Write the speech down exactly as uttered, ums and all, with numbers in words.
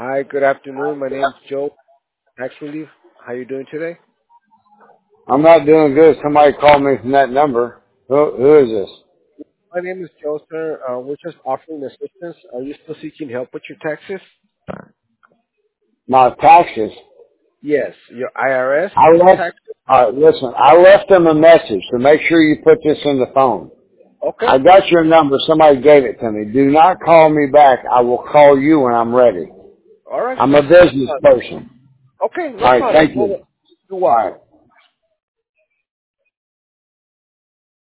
Hi, good afternoon. My name's Joe, Tax Relief. How you doing today? I'm not doing good. Somebody called me from that number. Who, who is this? My name is Joe, sir. Uh, we're just offering assistance. Are you still seeking help with your taxes? My taxes. Yes, your I R S I left, taxes. uh, listen, I left them a message, so make sure you put this in the phone. Okay. I got your number. Somebody gave it to me. Do not call me back. I will call you when I'm ready. All right. I'm a That's business person. okay. All No right. problem. Thank Hold on. you. You're All right. welcome.